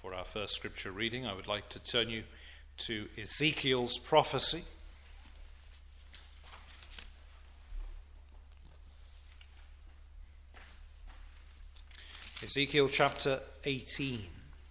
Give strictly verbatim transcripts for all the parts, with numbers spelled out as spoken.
For our first scripture reading, I would like to turn you to Ezekiel's prophecy. Ezekiel chapter eighteen.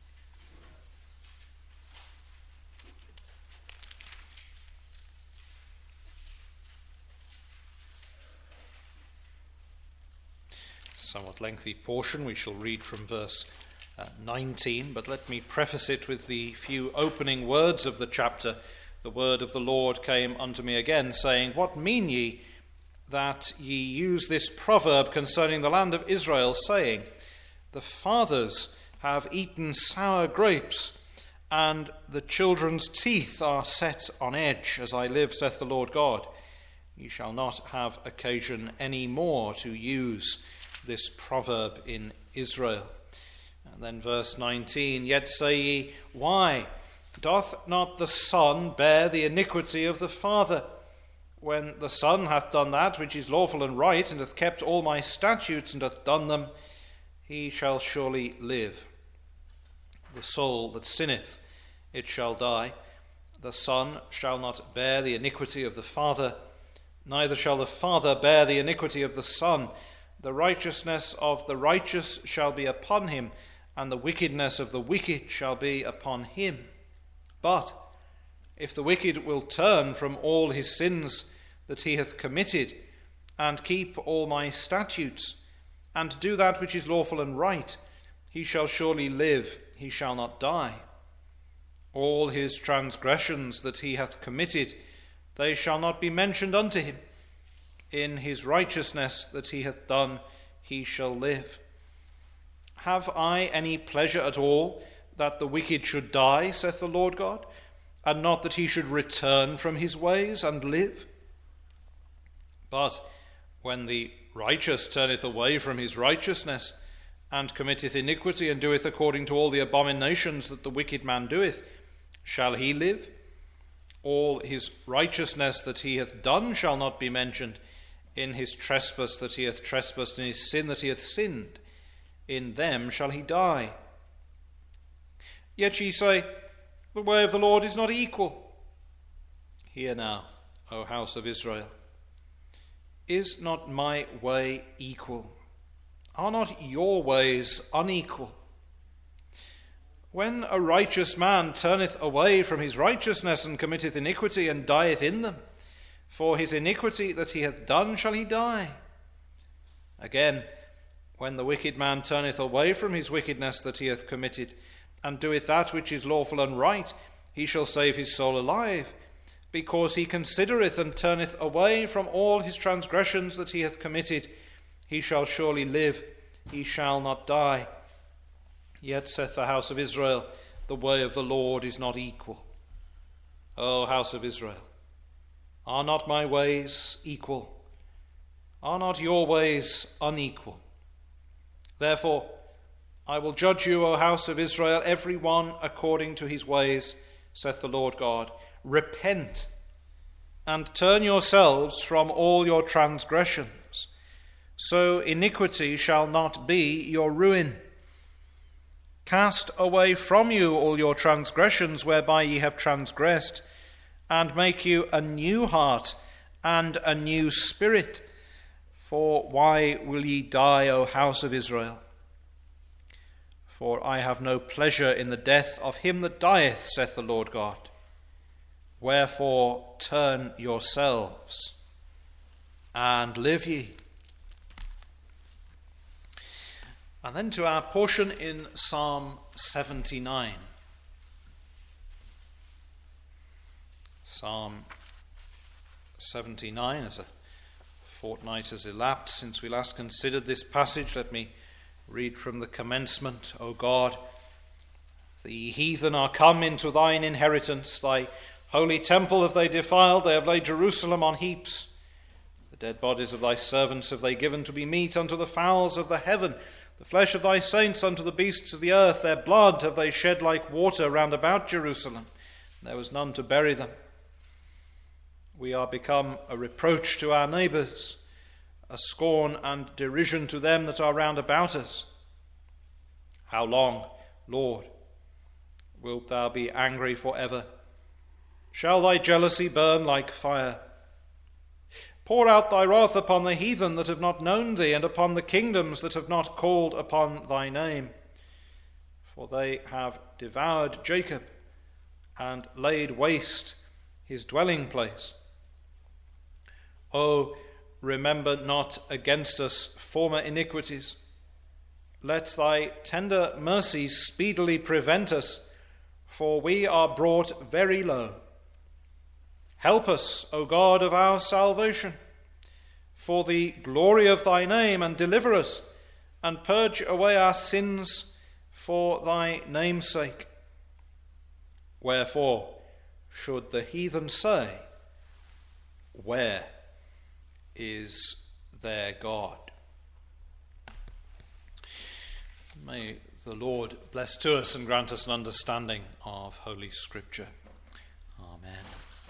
Somewhat lengthy portion. We shall read from verse uh, nineteen, but let me preface it with the few opening words of the chapter. The word of the Lord came unto me again, saying, What mean ye that ye use this proverb concerning the land of Israel, saying, The fathers have eaten sour grapes, and the children's teeth are set on edge. As I live, saith the Lord God, ye shall not have occasion any more to use this proverb in Israel. And then verse nineteen, Yet say ye, Why doth not the Son bear the iniquity of the Father? When the Son hath done that which is lawful and right, and hath kept all my statutes, and hath done them, he shall surely live. The soul that sinneth, it shall die. The Son shall not bear the iniquity of the Father, neither shall the Father bear the iniquity of the Son. The righteousness of the righteous shall be upon him, and the wickedness of the wicked shall be upon him. But if the wicked will turn from all his sins that he hath committed, and keep all my statutes, and do that which is lawful and right, he shall surely live, he shall not die. All his transgressions that he hath committed, they shall not be mentioned unto him. In his righteousness that he hath done, he shall live. Have I any pleasure at all that the wicked should die, saith the Lord God, and not that he should return from his ways and live? But when the righteous turneth away from his righteousness, and committeth iniquity, and doeth according to all the abominations that the wicked man doeth, shall he live? All his righteousness that he hath done shall not be mentioned. In his trespass that he hath trespassed, in his sin that he hath sinned, in them shall he die. Yet ye say, The way of the Lord is not equal. Hear now, O house of Israel. Is not my way equal? Are not your ways unequal? When a righteous man turneth away from his righteousness, and committeth iniquity, and dieth in them, for his iniquity that he hath done shall he die. Again, when the wicked man turneth away from his wickedness that he hath committed, and doeth that which is lawful and right, he shall save his soul alive, because he considereth and turneth away from all his transgressions that he hath committed. He shall surely live, he shall not die. Yet saith the house of Israel, The way of the Lord is not equal. O house of Israel, are not my ways equal? Are not your ways unequal? Therefore, I will judge you, O house of Israel, every one according to his ways, saith the Lord God. Repent, and turn yourselves from all your transgressions, so iniquity shall not be your ruin. Cast away from you all your transgressions whereby ye have transgressed, and make you a new heart and a new spirit. For why will ye die, O house of Israel? For I have no pleasure in the death of him that dieth, saith the Lord God. Wherefore turn yourselves, and live ye. And then to our portion in Psalm seventy-nine. Psalm seventy-nine, as a fortnight has elapsed since we last considered this passage, let me read from the commencement. O God, the heathen are come into thine inheritance. Thy holy temple have they defiled. They have laid Jerusalem on heaps. The dead bodies of thy servants have they given to be meat unto the fowls of the heaven. The flesh of thy saints unto the beasts of the earth. Their blood have they shed like water round about Jerusalem. There was none to bury them. We are become a reproach to our neighbours, a scorn and derision to them that are round about us. How long, Lord, wilt thou be angry for ever? Shall thy jealousy burn like fire? Pour out thy wrath upon the heathen that have not known thee, and upon the kingdoms that have not called upon thy name. For they have devoured Jacob, and laid waste his dwelling place. O, remember not against us former iniquities. Let thy tender mercies speedily prevent us, for we are brought very low. Help us, O God of our salvation, for the glory of thy name, and deliver us, and purge away our sins for thy name's sake. Wherefore should the heathen say, where is their God? May the Lord bless to us and grant us an understanding of Holy Scripture. Amen.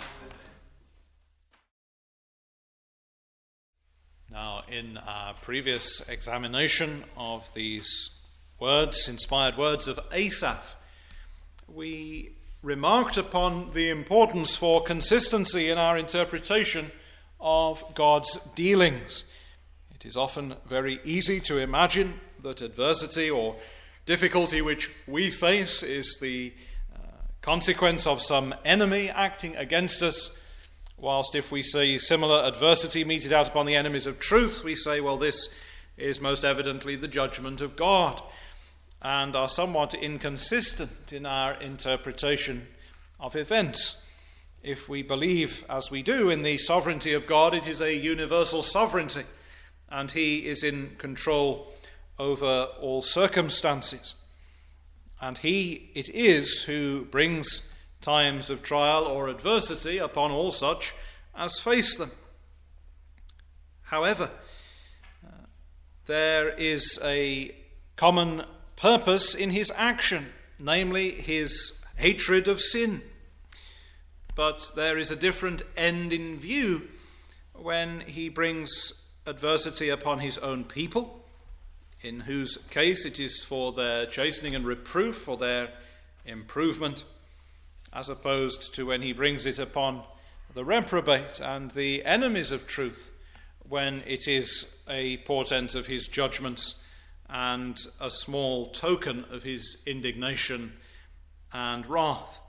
Now, in our previous examination of these words, inspired words of Asaph, we remarked upon the importance for consistency in our interpretation of God's dealings. It is often very easy to imagine that adversity or difficulty which we face is the uh, consequence of some enemy acting against us, whilst if we see similar adversity meted out upon the enemies of truth, we say, well, this is most evidently the judgment of God, and are somewhat inconsistent in our interpretation of events. If we believe, as we do, in the sovereignty of God, it is a universal sovereignty, and he is in control over all circumstances. And he it is who brings times of trial or adversity upon all such as face them. However, uh, there is a common purpose in his action, namely his hatred of sin. But there is a different end in view when he brings adversity upon his own people, in whose case it is for their chastening and reproof, for their improvement, as opposed to when he brings it upon the reprobate and the enemies of truth, when it is a portent of his judgments and a small token of his indignation and wrath.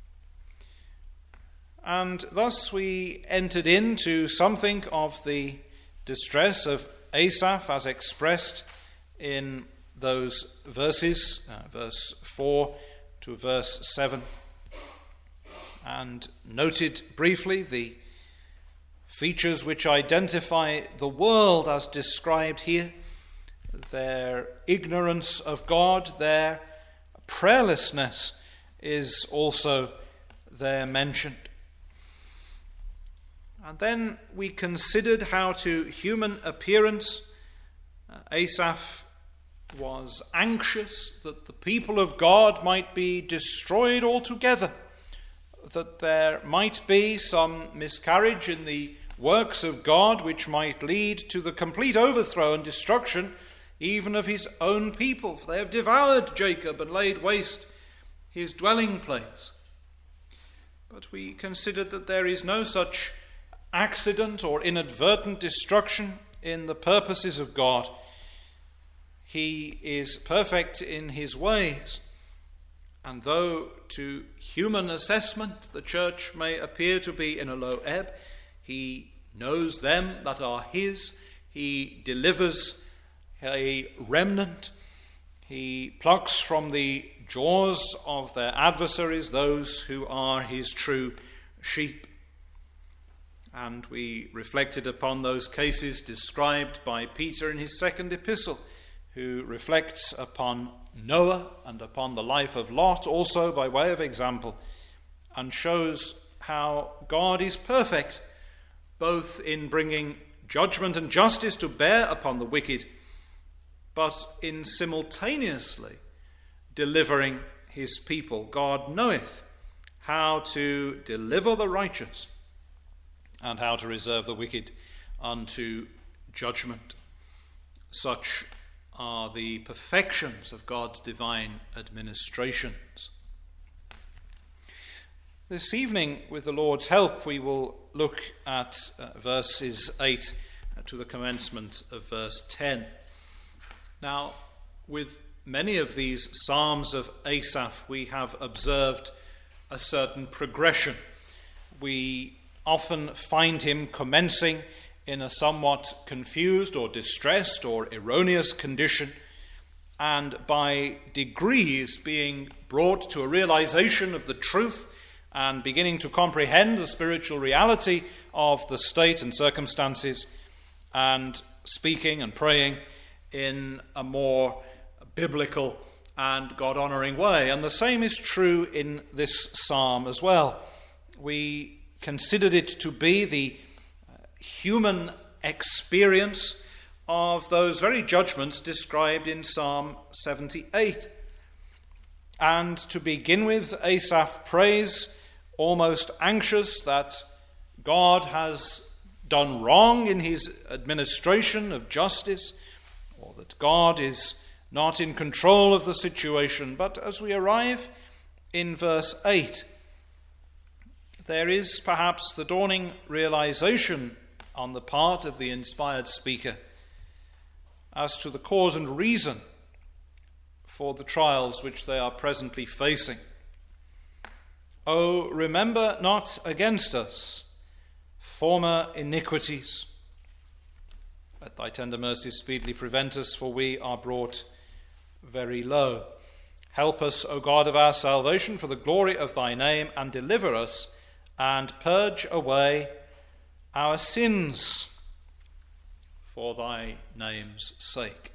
And thus we entered into something of the distress of Asaph as expressed in those verses, uh, verse four to verse seven, and noted briefly the features which identify the world as described here, their ignorance of God, their prayerlessness is also there mentioned. And then we considered how to human appearance uh, Asaph was anxious that the people of God might be destroyed altogether, that there might be some miscarriage in the works of God which might lead to the complete overthrow and destruction even of his own people, for they have devoured Jacob and laid waste his dwelling place. But we considered that there is no such accident or inadvertent destruction in the purposes of God. He is perfect in his ways, and though to human assessment the church may appear to be in a low ebb, he knows them that are his. He delivers a remnant. He plucks from the jaws of their adversaries those who are his true sheep. And we reflected upon those cases described by Peter in his second epistle, who reflects upon Noah and upon the life of Lot also by way of example, and shows how God is perfect, both in bringing judgment and justice to bear upon the wicked, but in simultaneously delivering his people. God knoweth how to deliver the righteous and how to reserve the wicked unto judgment. Such are the perfections of God's divine administrations. This evening, with the Lord's help, we will look at uh, verses eight to the commencement of verse ten. Now, with many of these Psalms of Asaph, we have observed a certain progression. We often find him commencing in a somewhat confused or distressed or erroneous condition, and by degrees being brought to a realization of the truth and beginning to comprehend the spiritual reality of the state and circumstances, and speaking and praying in a more biblical and God-honoring way. And the same is true in this psalm as well. We considered it to be the human experience of those very judgments described in Psalm seventy-eight. And to begin with, Asaph prays, almost anxious, that God has done wrong in his administration of justice, or that God is not in control of the situation. But as we arrive in verse eight, there is perhaps the dawning realization on the part of the inspired speaker as to the cause and reason for the trials which they are presently facing. Oh, remember not against us former iniquities. Let thy tender mercies speedily prevent us, for we are brought very low. Help us, O God of our salvation, for the glory of thy name, and deliver us, and purge away our sins for thy name's sake.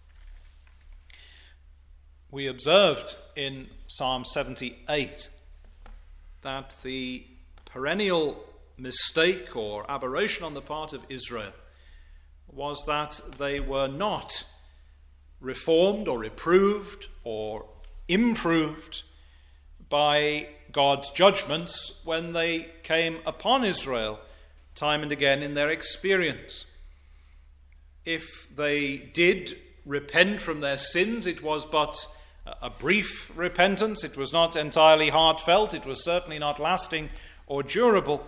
We observed in Psalm seventy-eight that the perennial mistake or aberration on the part of Israel was that they were not reformed or reproved or improved by God's judgments when they came upon Israel time and again in their experience. If they did repent from their sins, it was but a brief repentance. It was not entirely heartfelt. It was certainly not lasting or durable.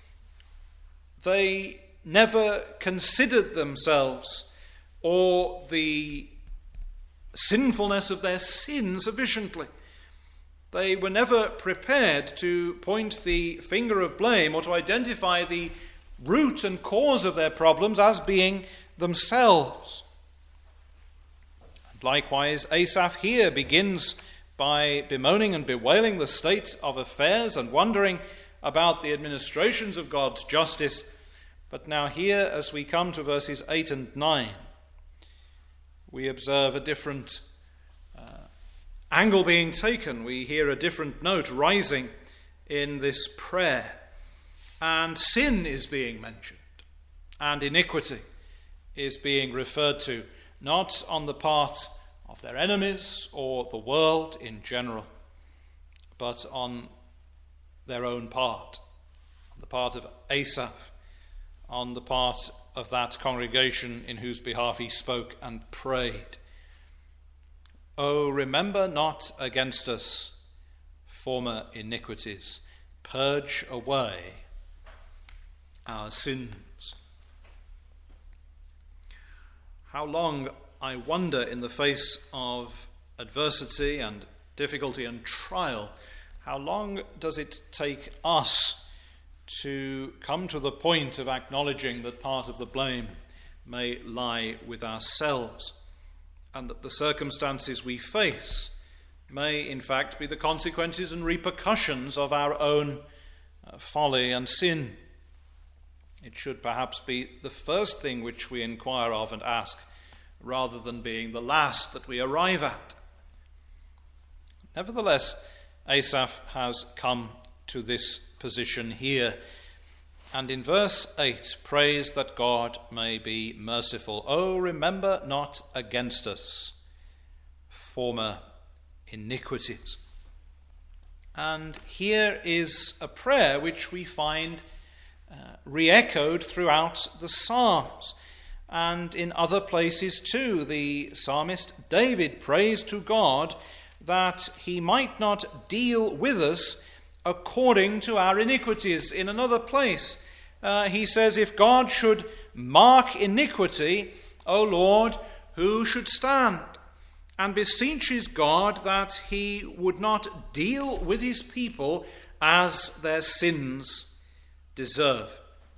They never considered themselves or the sinfulness of their sin sufficiently. They were never prepared to point the finger of blame or to identify the root and cause of their problems as being themselves. And likewise, Asaph here begins by bemoaning and bewailing the state of affairs and wondering about the administrations of God's justice. But now here, as we come to verses eight and nine, we observe a different uh, angle being taken. We hear a different note rising in this prayer. And sin is being mentioned, and iniquity is being referred to, not on the part of their enemies or the world in general, but on their own part, on the part of Asaph, on the part of that congregation in whose behalf he spoke and prayed. Oh, remember not against us former iniquities. Purge away our sins. How long, I wonder, in the face of adversity and difficulty and trial, how long does it take us to come to the point of acknowledging that part of the blame may lie with ourselves, and that the circumstances we face may in fact be the consequences and repercussions of our own uh, folly and sin? It should perhaps be the first thing which we inquire of and ask, rather than being the last that we arrive at. Nevertheless, Asaph has come to this position here, and in verse eight prays that God may be merciful. Oh, remember not against us former iniquities. And here is a prayer which we find uh, re-echoed throughout the Psalms, and in other places too. The psalmist David prays to God that he might not deal with us according to our iniquities. In another place, uh, he says, if God should mark iniquity, O Lord, who should stand? And beseeches God that he would not deal with his people as their sins deserve.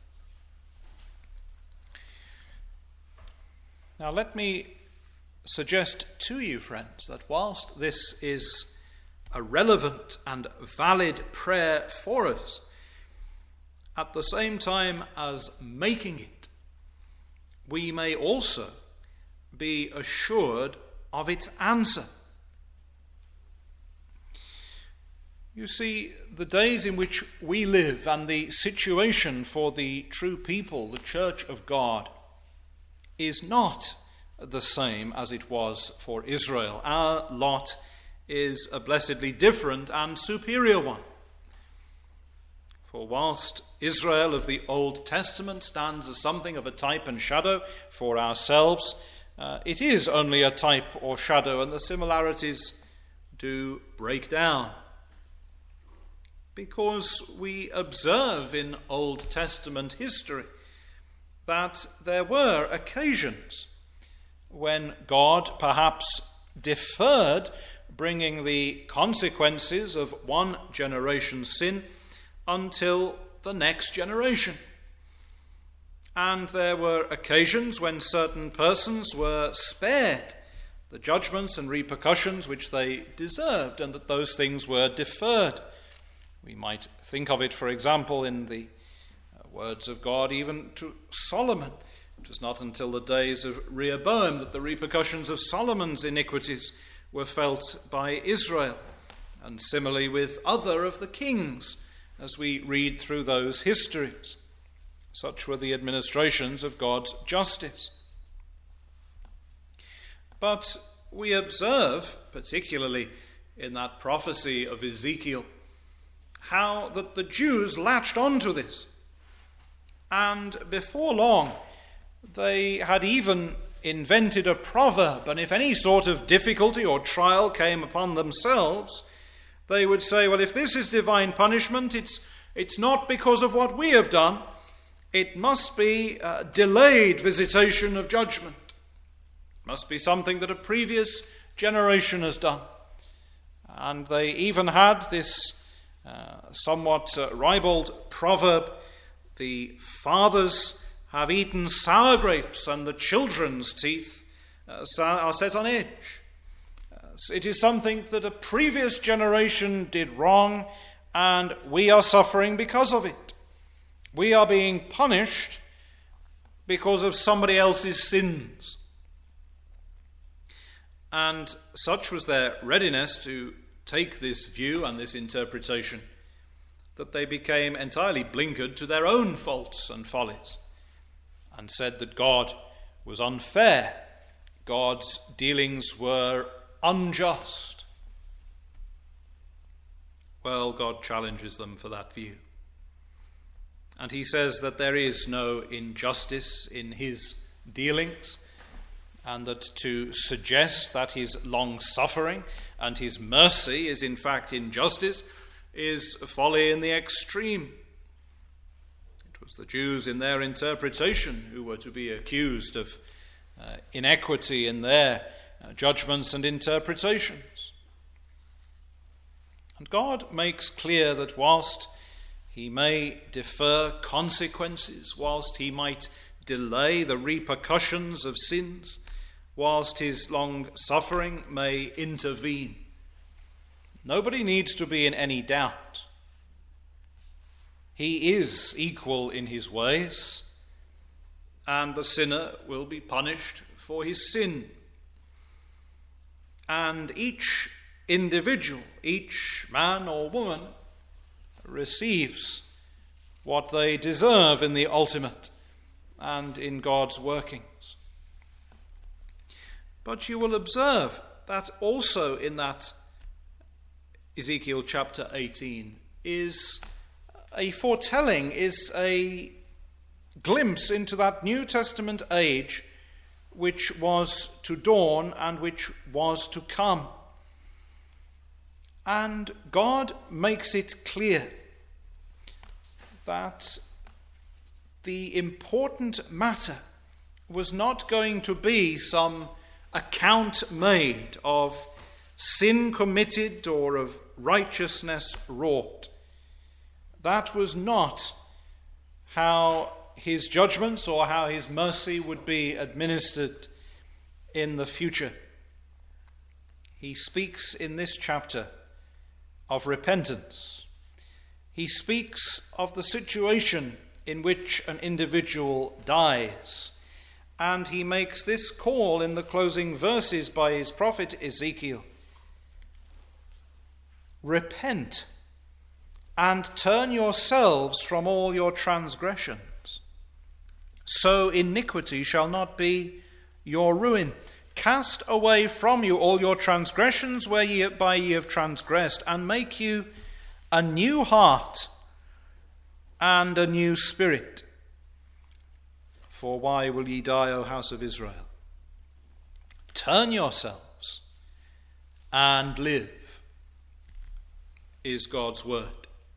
Now let me suggest to you, friends, that whilst this is a relevant and valid prayer for us, at the same time as making it, we may also be assured of its answer. You see, the days in which we live and the situation for the true people, the Church of God, is not the same as it was for Israel. Our lot is a blessedly different and superior one. For whilst Israel of the Old Testament stands as something of a type and shadow for ourselves, uh, it is only a type or shadow, and the similarities do break down. Because we observe in Old Testament history that there were occasions when God perhaps deferred bringing the consequences of one generation's sin until the next generation. And there were occasions when certain persons were spared the judgments and repercussions which they deserved, and that those things were deferred. We might think of it, for example, in the words of God even to Solomon. It was not until the days of Rehoboam that the repercussions of Solomon's iniquities were felt by Israel, and similarly with other of the kings, as we read through those histories. Such were the administrations of God's justice. But we observe, particularly in that prophecy of Ezekiel, how that the Jews latched onto this. And before long, they had even invented a proverb, and if any sort of difficulty or trial came upon themselves, they would say, well, if this is divine punishment, it's, it's not because of what we have done. It must be a delayed visitation of judgment. It must be something that a previous generation has done. And they even had this uh, somewhat uh, ribald proverb, the fathers have eaten sour grapes and the children's teeth uh, are set on edge. Uh, it is something that a previous generation did wrong, and we are suffering because of it. We are being punished because of somebody else's sins. And such was their readiness to take this view and this interpretation that they became entirely blinkered to their own faults and follies, and said that God was unfair, God's dealings were unjust. Well, God challenges them for that view. And he says that there is no injustice in his dealings, and that to suggest that his long-suffering and his mercy is in fact injustice is folly in the extreme. It was the Jews in their interpretation who were to be accused of uh, inequity in their uh, judgments and interpretations. And God makes clear that whilst he may defer consequences, whilst he might delay the repercussions of sins, whilst his long suffering may intervene, nobody needs to be in any doubt. He is equal in his ways, and the sinner will be punished for his sin. And each individual, each man or woman, receives what they deserve in the ultimate and in God's workings. But you will observe that also in that Ezekiel chapter eighteen is a foretelling, is a glimpse into that New Testament age which was to dawn and which was to come. And God makes it clear that the important matter was not going to be some account made of sin committed or of righteousness wrought. That was not how his judgments or how his mercy would be administered in the future. He speaks in this chapter of repentance. He speaks of the situation in which an individual dies. And he makes this call in the closing verses by his prophet Ezekiel. Repent and turn yourselves from all your transgressions, so iniquity shall not be your ruin. Cast away from you all your transgressions whereby ye have transgressed, and make you a new heart and a new spirit. For why will ye die, O house of Israel? Turn yourselves and live, is God's word.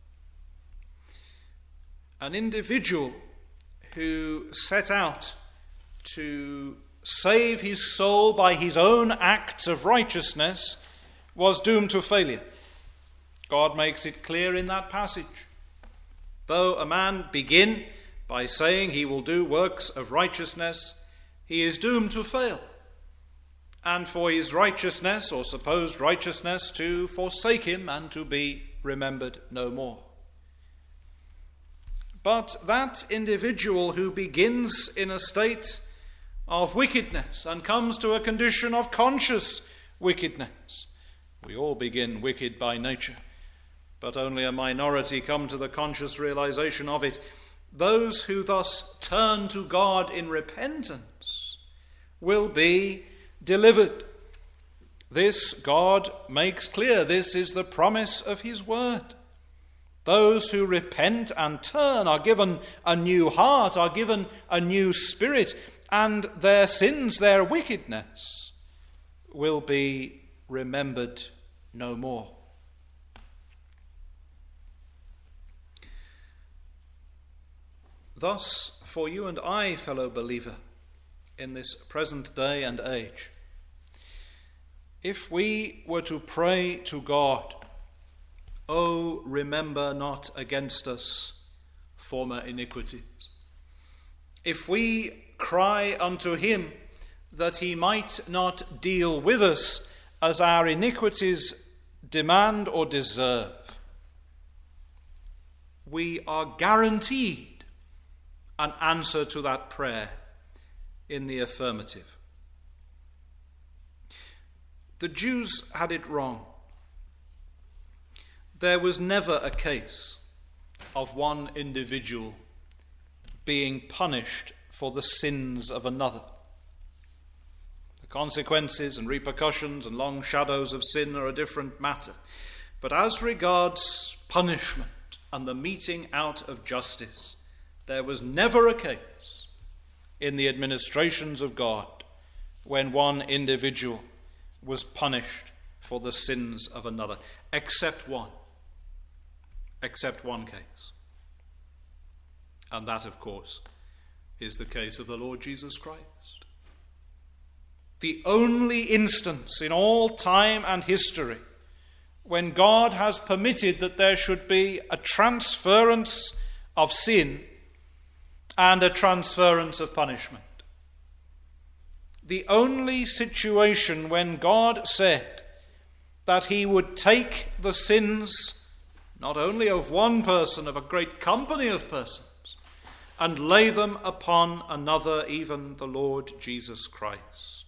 An individual who set out to save his soul by his own acts of righteousness was doomed to failure. God makes it clear in that passage. Though a man begin by saying he will do works of righteousness, he is doomed to fail, and for his righteousness or supposed righteousness to forsake him and to be remembered no more. But that individual who begins in a state of wickedness and comes to a condition of conscious wickedness. We all begin wicked by nature, but only a minority come to the conscious realization of it. Those who thus turn to God in repentance will be delivered. This God makes clear. This is the promise of his word. Those who repent and turn are given a new heart, are given a new spirit, and their sins, their wickedness, will be remembered no more. Thus, for you and I, fellow believer, in this present day and age, if we were to pray to God, "O remember not against us former iniquities," if we cry unto him that he might not deal with us as our iniquities demand or deserve, we are guaranteed an answer to that prayer in the affirmative. The Jews had it wrong. There was never a case of one individual being punished for the sins of another. The consequences and repercussions and long shadows of sin are a different matter. But as regards punishment and the meting out of justice, there was never a case in the administrations of God when one individual was punished for the sins of another, except one. Except one case. And that, of course, is the case of the Lord Jesus Christ. The only instance in all time and history when God has permitted that there should be a transference of sin and a transference of punishment. The only situation when God said that he would take the sins not only of one person, of a great company of persons, and lay them upon another, even the Lord Jesus Christ,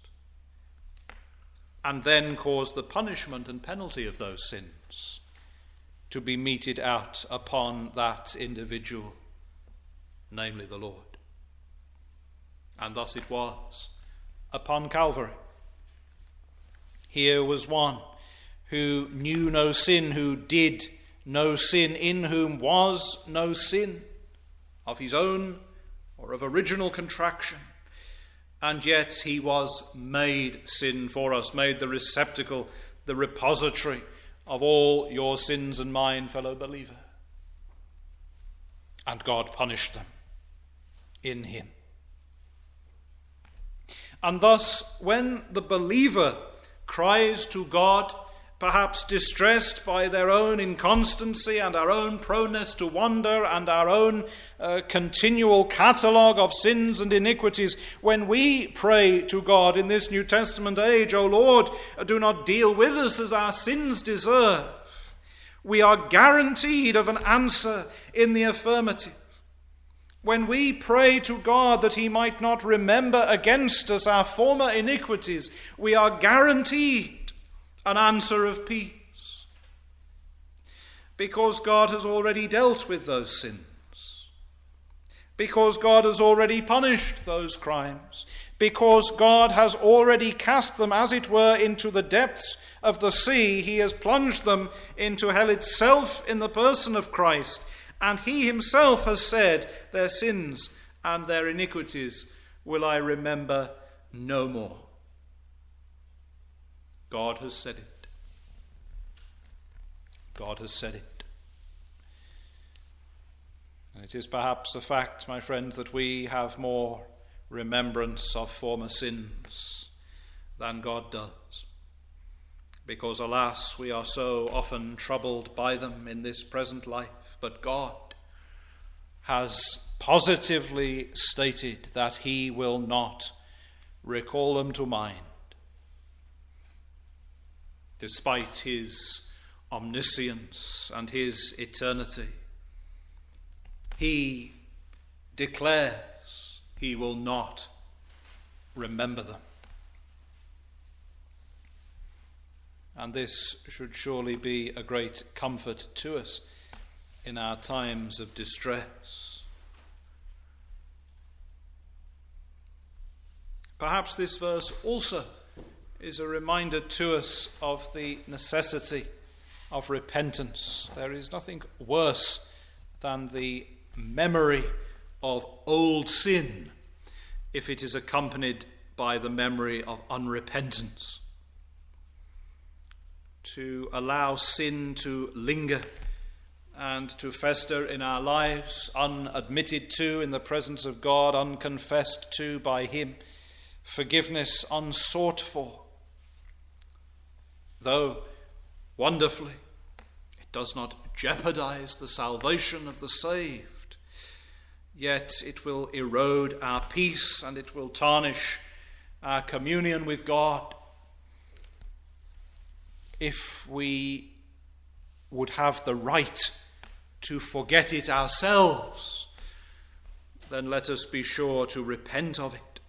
and then cause the punishment and penalty of those sins to be meted out upon that individual, namely the Lord. And thus it was upon Calvary. Here was one who knew no sin, who did no sin, in whom was no sin of his own or of original contraction, and yet he was made sin for us, made the receptacle, the repository of all your sins and mine, fellow believer. And God punished them in him. And thus, when the believer cries to God, perhaps distressed by their own inconstancy and our own proneness to wander and our own uh, continual catalogue of sins and iniquities, when we pray to God in this New Testament age, O Lord, do not deal with us as our sins deserve, we are guaranteed of an answer in the affirmative. When we pray to God that he might not remember against us our former iniquities, we are guaranteed an answer of peace. Because God has already dealt with those sins. Because God has already punished those crimes. Because God has already cast them, as it were, into the depths of the sea. He has plunged them into hell itself in the person of Christ. And he himself has said, their sins and their iniquities will I remember no more. God has said it. God has said it. And it is perhaps a fact, my friends, that we have more remembrance of former sins than God does. Because, alas, we are so often troubled by them in this present life. But God has positively stated that he will not recall them to mind, despite his omniscience and his eternity. He declares he will not remember them. And this should surely be a great comfort to us in our times of distress. Perhaps this verse also is a reminder to us of the necessity of repentance. There is nothing worse than the memory of old sin if it is accompanied by the memory of unrepentance. To allow sin to linger and to fester in our lives, unadmitted to in the presence of God, unconfessed to by him, forgiveness unsought for. Though, wonderfully, it does not jeopardize the salvation of the saved, yet it will erode our peace and it will tarnish our communion with God. If we would have the right to forget it ourselves, then let us be sure to repent of it.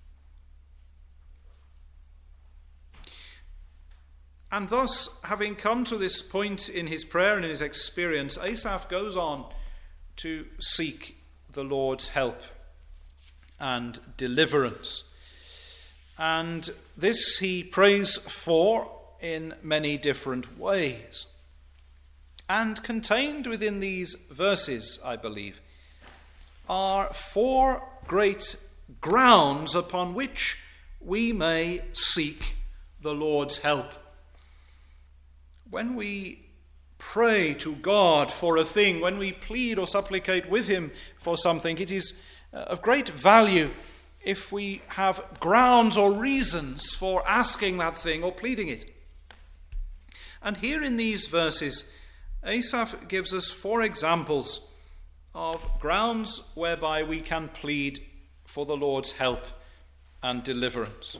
And thus, having come to this point in his prayer and in his experience, Asaph goes on to seek the Lord's help and deliverance. And this he prays for in many different ways. And contained within these verses, I believe, are four great grounds upon which we may seek the Lord's help. When we pray to God for a thing, when we plead or supplicate with him for something, it is of great value if we have grounds or reasons for asking that thing or pleading it. And here in these verses, Asaph gives us four examples of grounds whereby we can plead for the Lord's help and deliverance.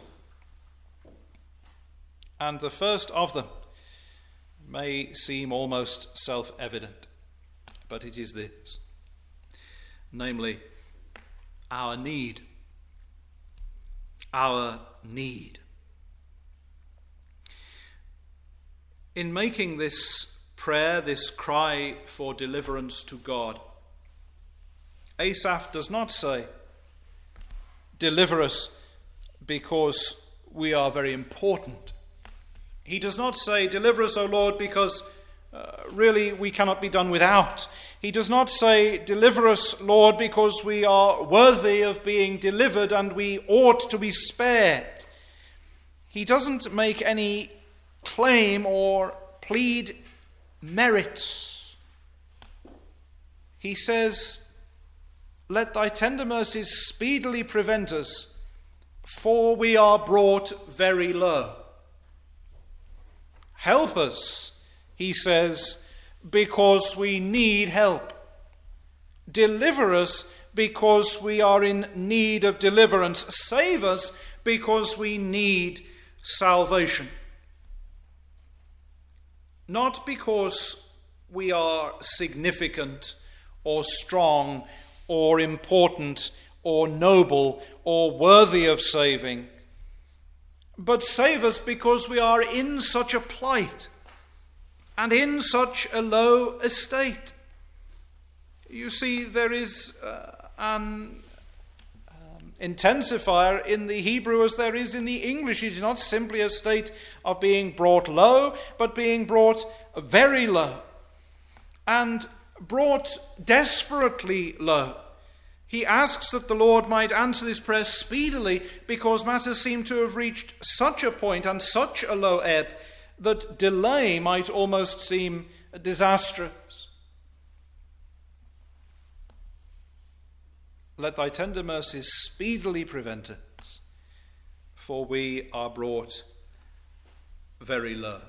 And the first of them may seem almost self-evident, but it is this, namely, our need. Our need. In making this prayer, this cry for deliverance to God, Asaph does not say, deliver us because we are very important. He does not say, deliver us, O Lord, because uh, really we cannot be done without. He does not say, deliver us, Lord, because we are worthy of being delivered and we ought to be spared. He doesn't make any claim or plead merits. He says, "Let thy tender mercies speedily prevent us, for we are brought very low." Help us, he says, because we need help. Deliver us because we are in need of deliverance. Save us because we need salvation. Not because we are significant or strong or important or noble or worthy of saving, but save us because we are in such a plight and in such a low estate. You see, there is uh, an um, intensifier in the Hebrew as there is in the English. It is not simply a state of being brought low, but being brought very low and brought desperately low. He asks that the Lord might answer this prayer speedily because matters seem to have reached such a point and such a low ebb that delay might almost seem disastrous. Let thy tender mercies speedily prevent us, for we are brought very low.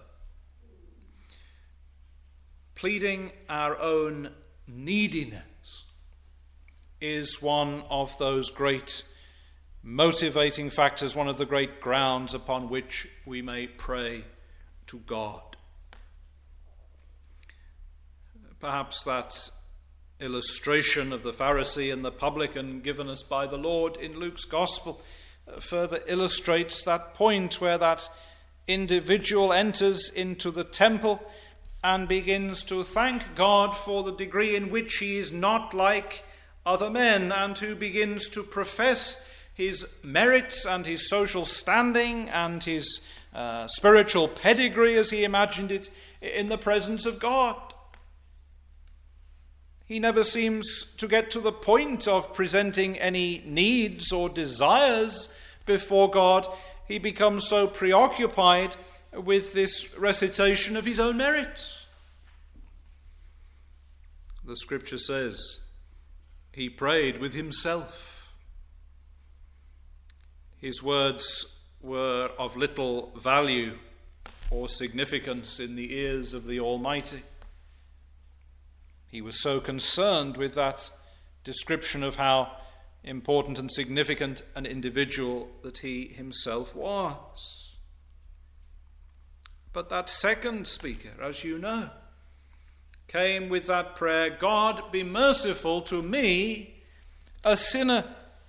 Pleading our own neediness is one of those great motivating factors, one of the great grounds upon which we may pray to God. Perhaps that illustration of the Pharisee and the publican given us by the Lord in Luke's Gospel further illustrates that point where that individual enters into the temple and begins to thank God for the degree in which he is not like other men, and who begins to profess his merits and his social standing and his uh, spiritual pedigree, as he imagined it, in the presence of God. He never seems to get to the point of presenting any needs or desires before God. He becomes so preoccupied with this recitation of his own merits. The scripture says, he prayed with himself. His words were of little value or significance in the ears of the Almighty. He was so concerned with that description of how important and significant an individual that he himself was. But that second speaker, as you know, came with that prayer, God, be merciful to me, a sinner.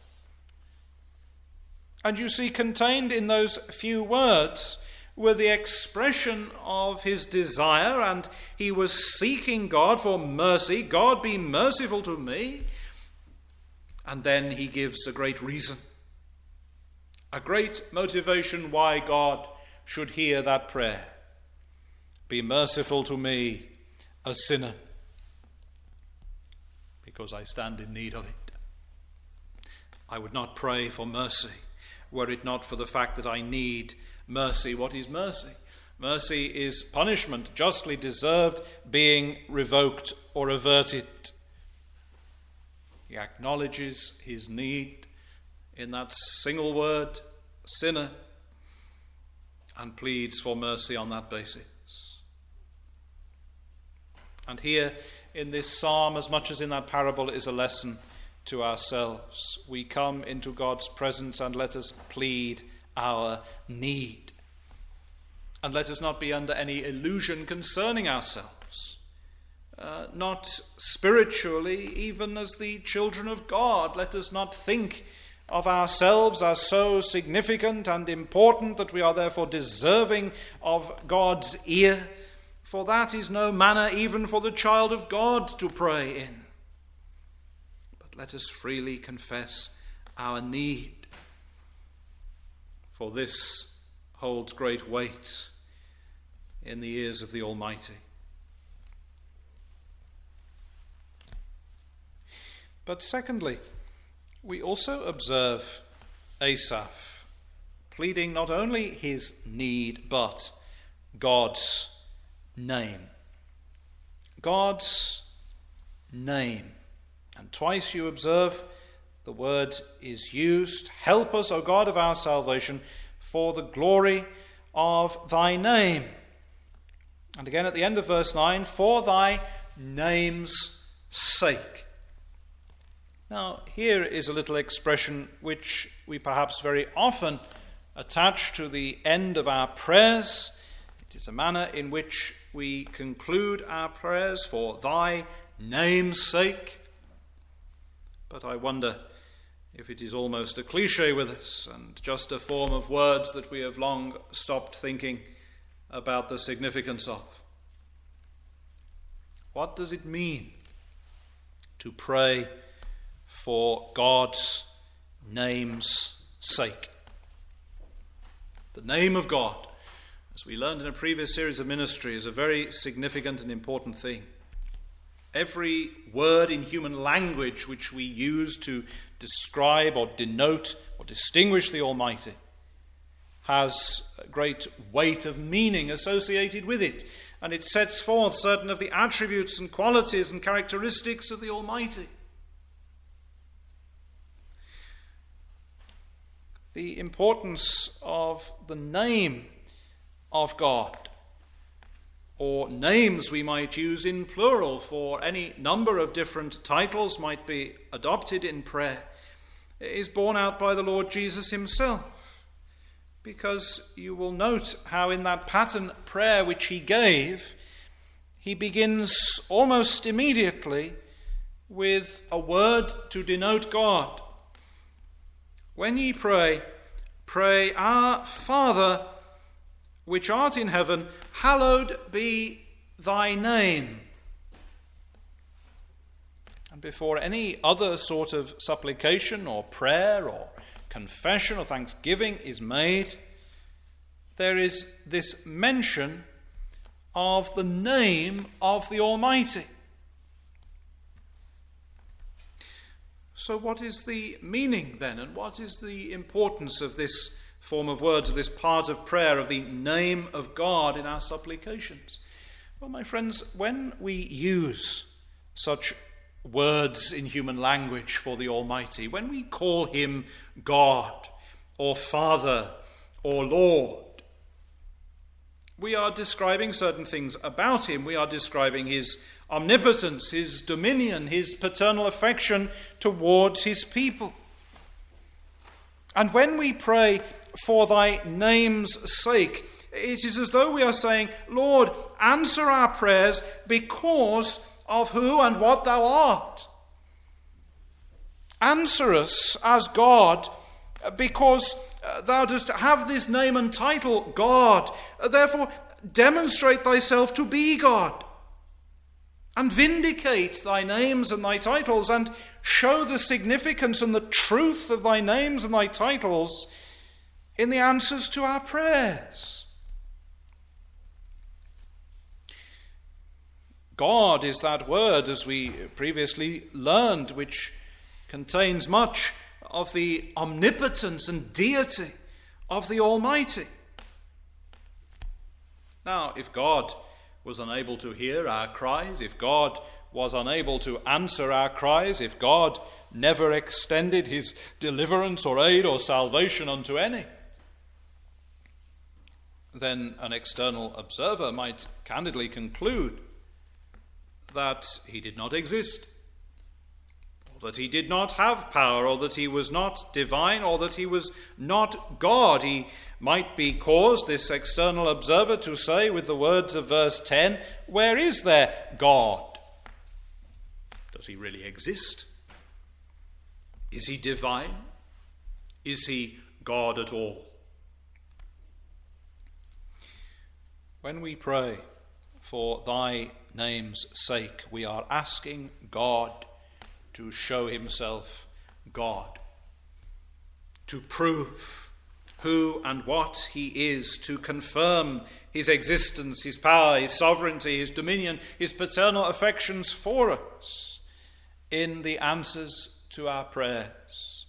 And you see, contained in those few words were the expression of his desire, and he was seeking God for mercy. God, be merciful to me. And then he gives a great reason, a great motivation why God should hear that prayer. Be merciful to me, a sinner, because I stand in need of it. I would not pray for mercy were it not for the fact that I need mercy. What is mercy? Mercy is punishment justly deserved being revoked or averted. He acknowledges his need in that single word, sinner, and pleads for mercy on that basis. And here in this psalm, as much as in that parable, is a lesson to ourselves. We come into God's presence and let us plead our need. And let us not be under any illusion concerning ourselves. Uh, not spiritually, even as the children of God. Let us not think of ourselves as so significant and important that we are therefore deserving of God's ear. For that is no manner even for the child of God to pray in. But let us freely confess our need. For this holds great weight in the ears of the Almighty. But secondly, we also observe Asaph pleading not only his need, but God's name. God's name. And twice you observe the word is used. Help us, O God of our salvation, for the glory of thy name. And again at the end of verse nine, for thy name's sake. Now, here is a little expression which we perhaps very often attach to the end of our prayers. It is a manner in which we conclude our prayers, for thy name's sake. But I wonder if it is almost a cliche with us and just a form of words that we have long stopped thinking about the significance of. What does it mean to pray for God's name's sake? The name of God, as we learned in a previous series of ministry, is a very significant and important thing. Every word in human language which we use to describe or denote or distinguish the Almighty has a great weight of meaning associated with it, and it sets forth certain of the attributes and qualities and characteristics of the Almighty. The importance of the name of God, or names we might use in plural, for any number of different titles might be adopted in prayer, is borne out by the Lord Jesus himself. Because you will note how in that pattern prayer which he gave, he begins almost immediately with a word to denote God. When ye pray, pray, Our Father, which art in heaven, hallowed be thy name. And before any other sort of supplication or prayer or confession or thanksgiving is made, there is this mention of the name of the Almighty. So what is the meaning then, and what is the importance of this form of words, of this part of prayer, of the name of God in our supplications? Well, my friends, when we use such words in human language for the Almighty, when we call him God or Father or Lord, we are describing certain things about him. We are describing his omnipotence, his dominion, his paternal affection towards his people. And when we pray, for thy name's sake, it is as though we are saying, Lord, answer our prayers because of who and what thou art. Answer us as God because thou dost have this name and title, God. Therefore, demonstrate thyself to be God, and vindicate thy names and thy titles, and show the significance and the truth of thy names and thy titles in the answers to our prayers. God is that word, as we previously learned, which contains much of the omnipotence and deity of the Almighty. Now, if God was unable to hear our cries, if God was unable to answer our cries, if God never extended his deliverance or aid or salvation unto any, then an external observer might candidly conclude that he did not exist, or that he did not have power, or that he was not divine, or that he was not God. He might be caused, this external observer, to say with the words of verse ten, where is there God? Does he really exist? Is he divine? Is he God at all? When we pray for thy name's sake, we are asking God to show himself God, to prove who and what he is, to confirm his existence, his power, his sovereignty, his dominion, his paternal affections for us in the answers to our prayers.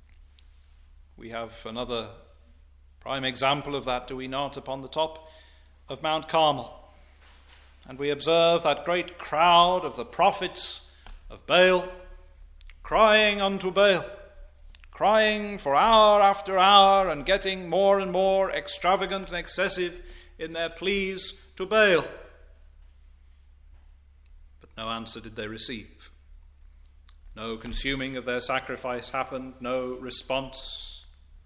We have another prime example of that, do we not, upon the top of Mount Carmel, and we observe that great crowd of the prophets of Baal crying unto Baal, crying for hour after hour and getting more and more extravagant and excessive in their pleas to Baal. But no answer did they receive. No consuming of their sacrifice happened, no response.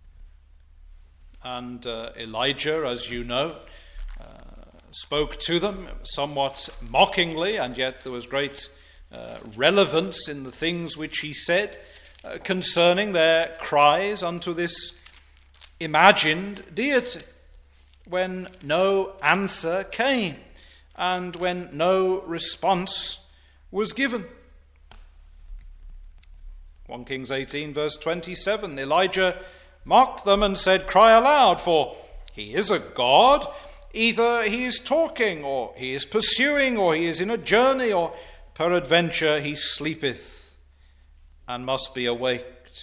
And uh, Elijah, as you know, uh, spoke to them somewhat mockingly, and yet there was great uh, relevance in the things which he said uh, concerning their cries unto this imagined deity, when no answer came and when no response was given. First Kings eighteen, verse twenty-seven, Elijah mocked them and said, "Cry aloud, for he is a god. Either he is talking, or he is pursuing, or he is in a journey, or peradventure he sleepeth and must be awaked."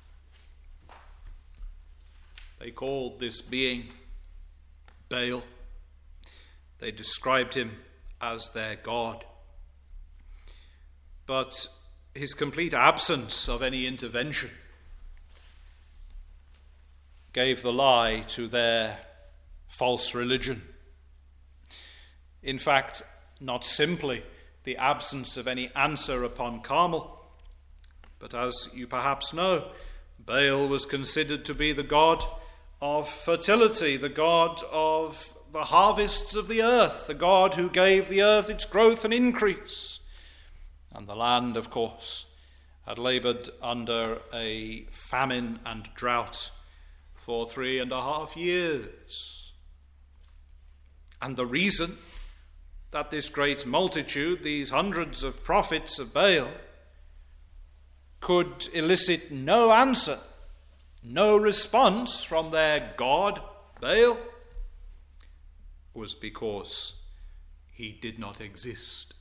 They called this being Baal. They described him as their god. But his complete absence of any intervention gave the lie to their false religion. In fact, not simply the absence of any answer upon Carmel, but as you perhaps know, Baal was considered to be the god of fertility, the god of the harvests of the earth, the god who gave the earth its growth and increase. And the land, of course, had laboured under a famine and drought for three and a half years. And the reason that this great multitude, these hundreds of prophets of Baal, could elicit no answer, no response from their god, Baal, was because he did not exist.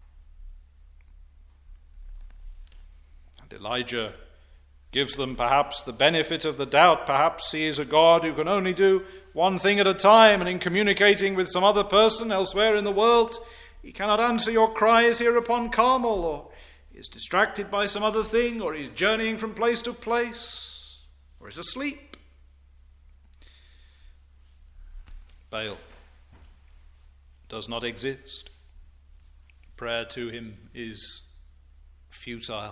And Elijah gives them perhaps the benefit of the doubt. Perhaps he is a God who can only do one thing at a time, and in communicating with some other person elsewhere in the world, he cannot answer your cries here upon Carmel, or he is distracted by some other thing, or he is journeying from place to place, or is asleep. Baal does not exist. Prayer to him is futile.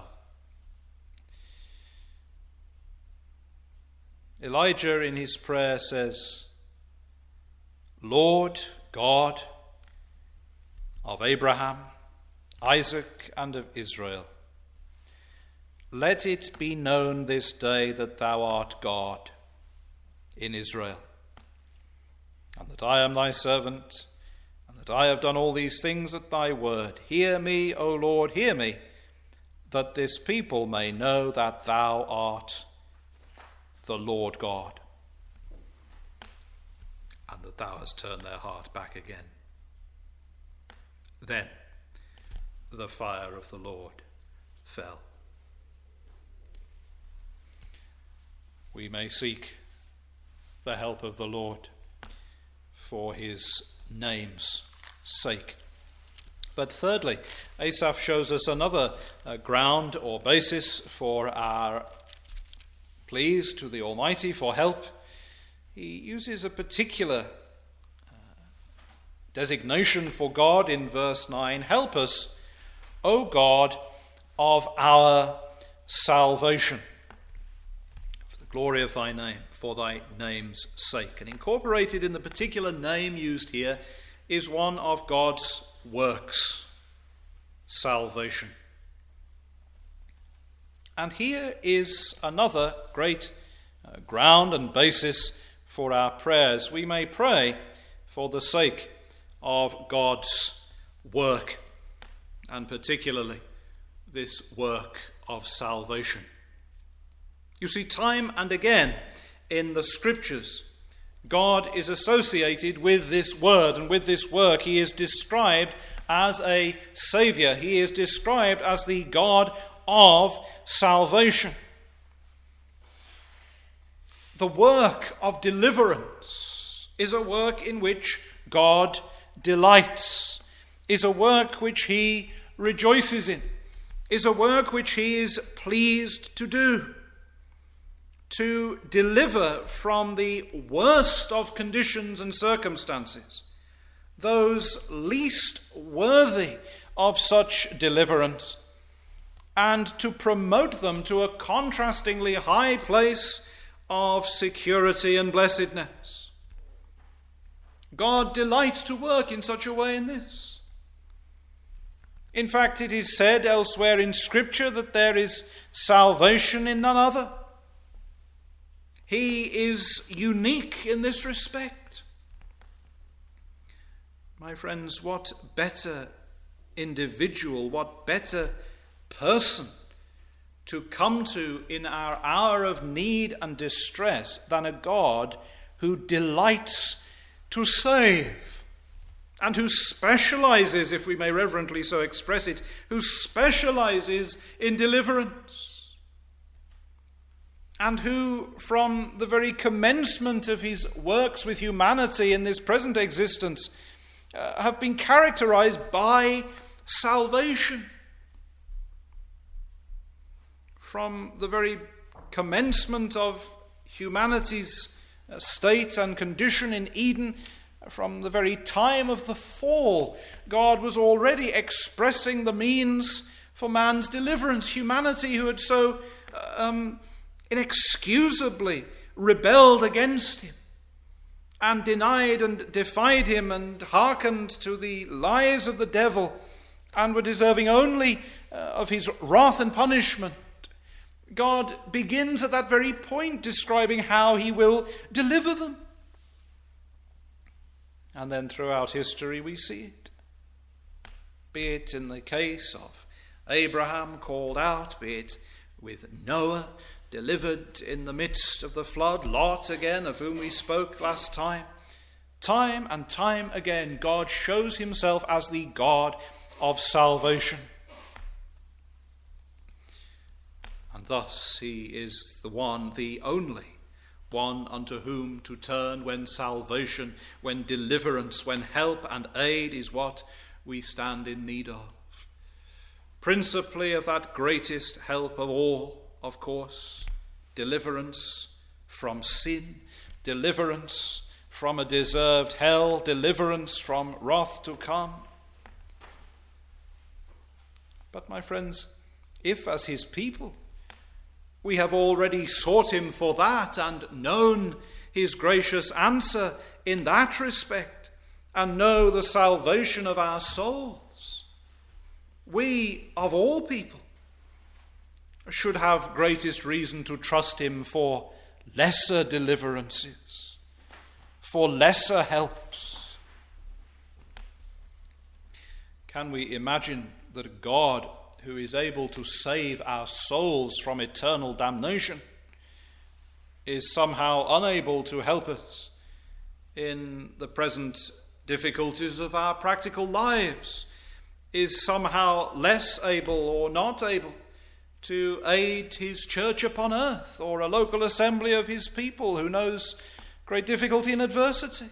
Elijah in his prayer says, "Lord God of Abraham, Isaac, and of Israel, let it be known this day that thou art God in Israel, and that I am thy servant, and that I have done all these things at thy word. Hear me, O Lord, hear me, that this people may know that thou art the Lord God, and that thou hast turned their heart back again." Then the fire of the Lord fell. We may seek the help of the Lord for his name's sake. But thirdly, Asaph shows us another uh, ground or basis for our pleas to the Almighty for help. He uses a particular uh, designation for God in verse nine. "Help us, O God of our salvation, for the glory of thy name, for thy name's sake." And incorporated in the particular name used here is one of God's works, salvation. And here is another great uh, ground and basis for our prayers. We may pray for the sake of God's work, and particularly this work of salvation. You see, time and again in the Scriptures, God is associated with this word and with this work. He is described as a Saviour. He is described as the God of salvation. The work of deliverance is a work in which God delights, is a work which he rejoices in, is a work which he is pleased to do, to deliver from the worst of conditions and circumstances those least worthy of such deliverance, and to promote them to a contrastingly high place of security and blessedness. God delights to work in such a way in this. In fact, it is said elsewhere in Scripture that there is salvation in none other. He is unique in this respect. My friends, what better individual, what better person to come to in our hour of need and distress than a God who delights to save, and who specializes, if we may reverently so express it, who specializes in deliverance, and who, from the very commencement of his works with humanity in this present existence, uh, have been characterized by salvation. From the very commencement of humanity's state and condition in Eden, from the very time of the fall, God was already expressing the means for man's deliverance. Humanity, who had so um, inexcusably rebelled against him and denied and defied him and hearkened to the lies of the devil and were deserving only uh, of his wrath and punishment. God begins at that very point describing how he will deliver them. And then throughout history we see it. Be it in the case of Abraham called out, be it with Noah delivered in the midst of the flood, Lot again, of whom we spoke last time. Time and time again, God shows himself as the God of salvation. And thus he is the one, the only one unto whom to turn when salvation, when deliverance, when help and aid is what we stand in need of. Principally of that greatest help of all, of course, deliverance from sin, deliverance from a deserved hell, deliverance from wrath to come. But my friends, if as his people we have already sought him for that and known his gracious answer in that respect, and know the salvation of our souls, we, of all people, should have greatest reason to trust him for lesser deliverances, for lesser helps. Can we imagine that God, who is able to save our souls from eternal damnation, is somehow unable to help us in the present difficulties of our practical lives, is somehow less able or not able to aid his church upon earth, or a local assembly of his people who knows great difficulty and adversity?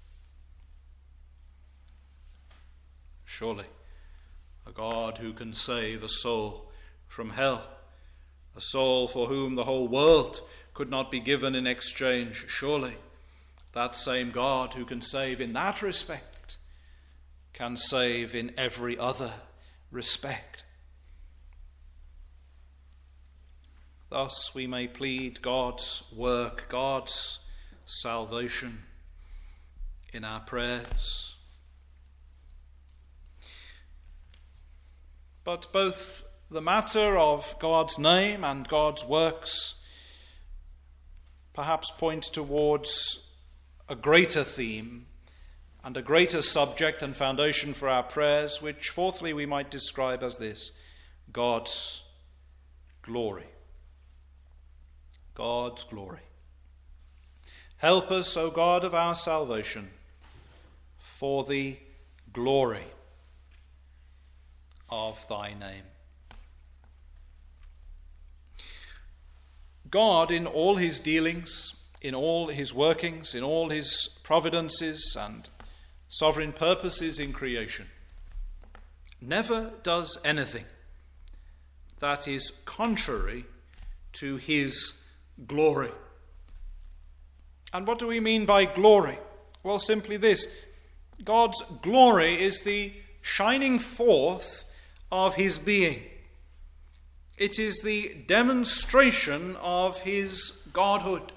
Surely a God who can save a soul from hell, a soul for whom the whole world could not be given in exchange, surely that same God who can save in that respect can save in every other respect. Thus we may plead God's work, God's salvation in our prayers. But both the matter of God's name and God's works perhaps point towards a greater theme and a greater subject and foundation for our prayers, which fourthly we might describe as this: God's glory. God's glory. Help us, O God of our salvation, for the glory of thy name. God, in all his dealings, in all his workings, in all his providences and sovereign purposes in creation, never does anything that is contrary to his glory. And what do we mean by glory? Well, simply this: God's glory is the shining forth of his being. It is the demonstration of his godhood.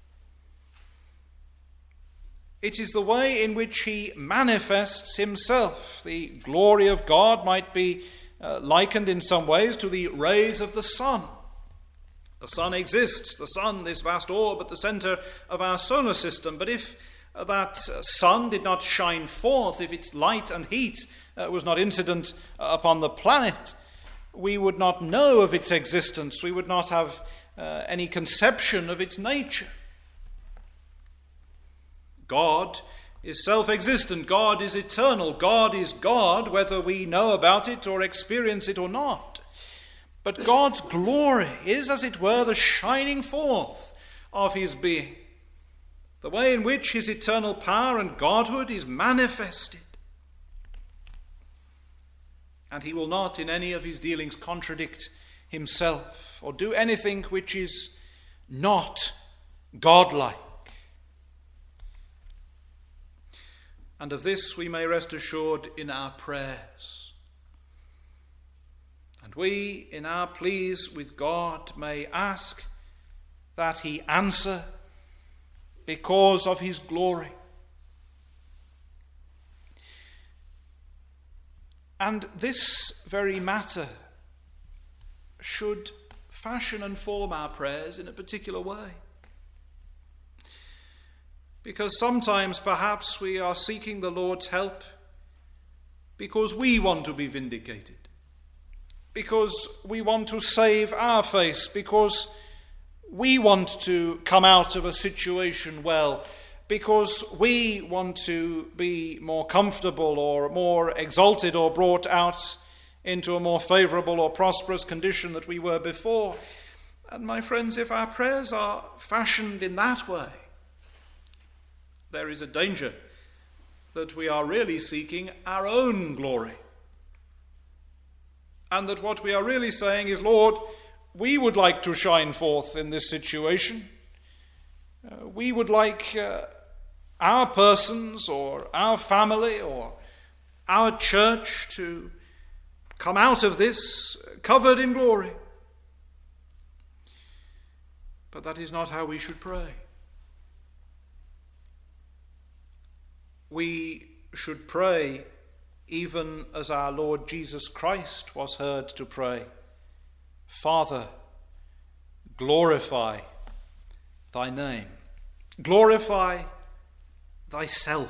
It is the way in which he manifests himself. The glory of God might be uh, likened in some ways to the rays of the sun. The sun exists, the sun, this vast orb at the center of our solar system. But if that sun did not shine forth, if its light and heat uh, was not incident upon the planet, we would not know of its existence. We would not have uh, any conception of its nature. God is self-existent. God is eternal. God is God, whether we know about it or experience it or not. But God's glory is, as it were, the shining forth of his being, the way in which his eternal power and godhood is manifested. And he will not in any of his dealings contradict himself or do anything which is not godlike. And of this we may rest assured in our prayers. And we, in our pleas with God, may ask that he answer because of his glory. And this very matter should fashion and form our prayers in a particular way. Because sometimes perhaps we are seeking the Lord's help because we want to be vindicated, because we want to save our face, because we want to come out of a situation well, because we want to be more comfortable or more exalted or brought out into a more favorable or prosperous condition that we were before. And my friends, if our prayers are fashioned in that way, there is a danger that we are really seeking our own glory. And that what we are really saying is, Lord, we would like to shine forth in this situation. Uh, we would like uh, our persons or our family or our church to come out of this covered in glory. But that is not how we should pray. We should pray even as our Lord Jesus Christ was heard to pray. Father, glorify thy name. Glorify thyself.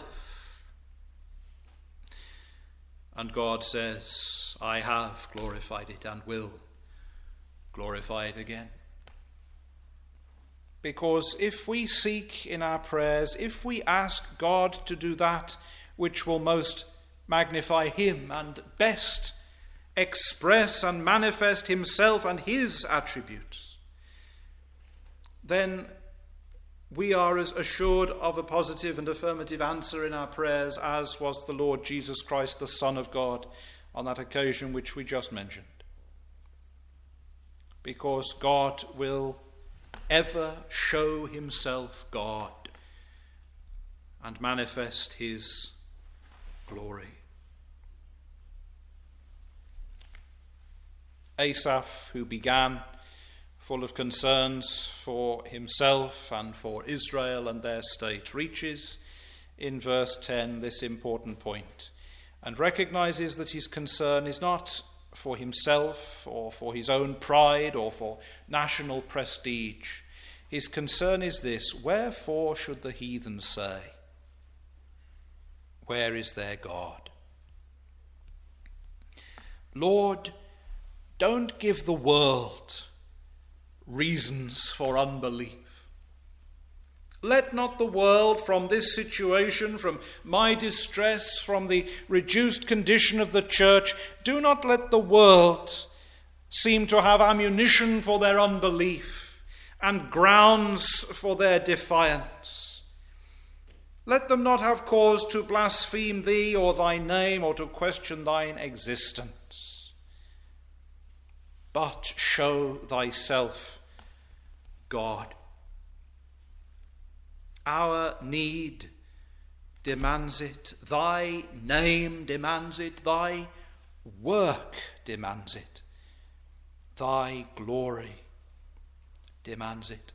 And God says, I have glorified it and will glorify it again. Because if we seek in our prayers, if we ask God to do that which will most magnify him and best express and manifest himself and his attributes, then we are as assured of a positive and affirmative answer in our prayers as was the Lord Jesus Christ, the Son of God, on that occasion which we just mentioned. Because God will ever show himself God and manifest his glory. Asaph, who began full of concerns for himself and for Israel and their state, reaches in verse ten this important point and recognizes that his concern is not for himself or for his own pride or for national prestige. His concern is this: wherefore should the heathen say, where is their God? Lord, don't give the world reasons for unbelief. Let not the world, from this situation, from my distress, from the reduced condition of the church, do not let the world seem to have ammunition for their unbelief and grounds for their defiance. Let them not have cause to blaspheme thee or thy name or to question thine existence. But show thyself God. Our need demands it. Thy name demands it. Thy work demands it. Thy glory demands it.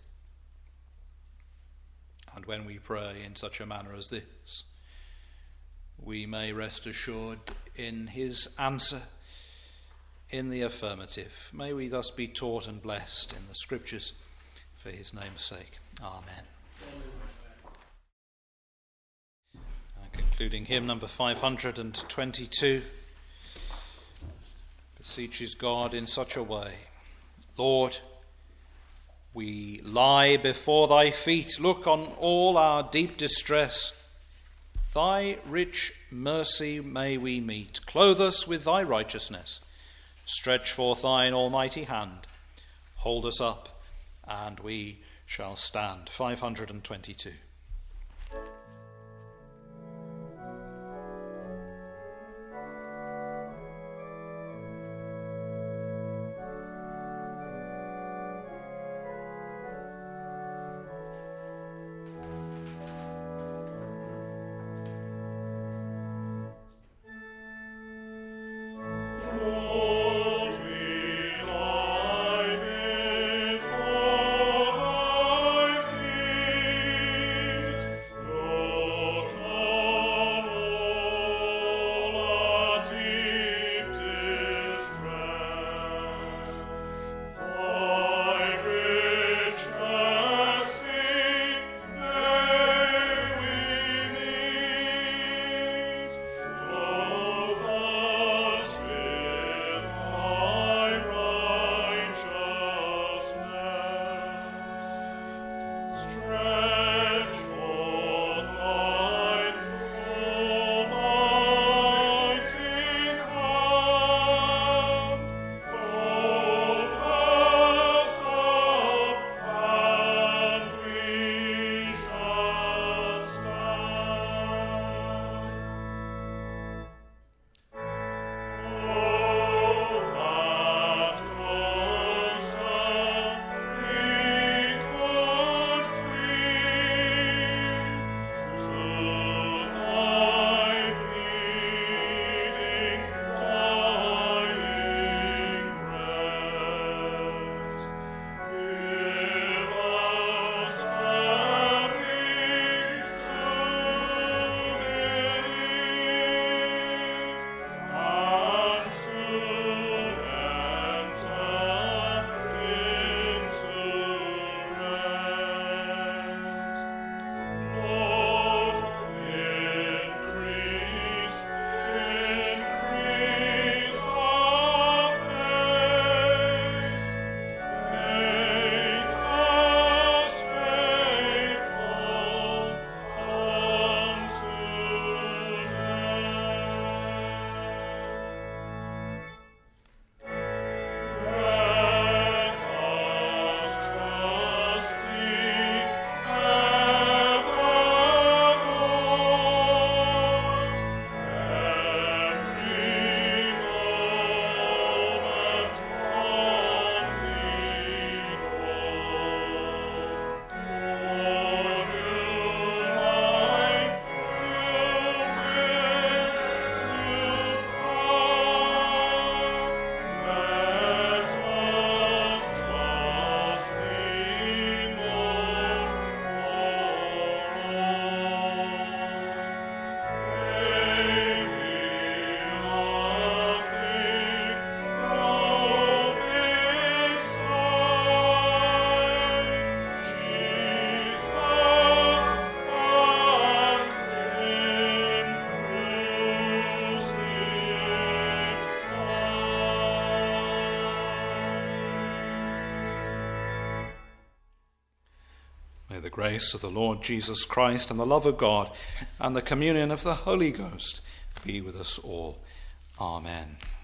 And when we pray in such a manner as this, we may rest assured in his answer in the affirmative. May we thus be taught and blessed in the Scriptures for his name's sake. Amen. And concluding hymn number five hundred twenty-two, beseeches God in such a way. Lord, we lie before thy feet. Look on all our deep distress. Thy rich mercy may we meet. Clothe us with thy righteousness. Stretch forth thine almighty hand. Hold us up, and we shall stand. five hundred twenty-two. the grace of the Lord Jesus Christ and the love of God and the communion of the Holy Ghost be with us all. Amen.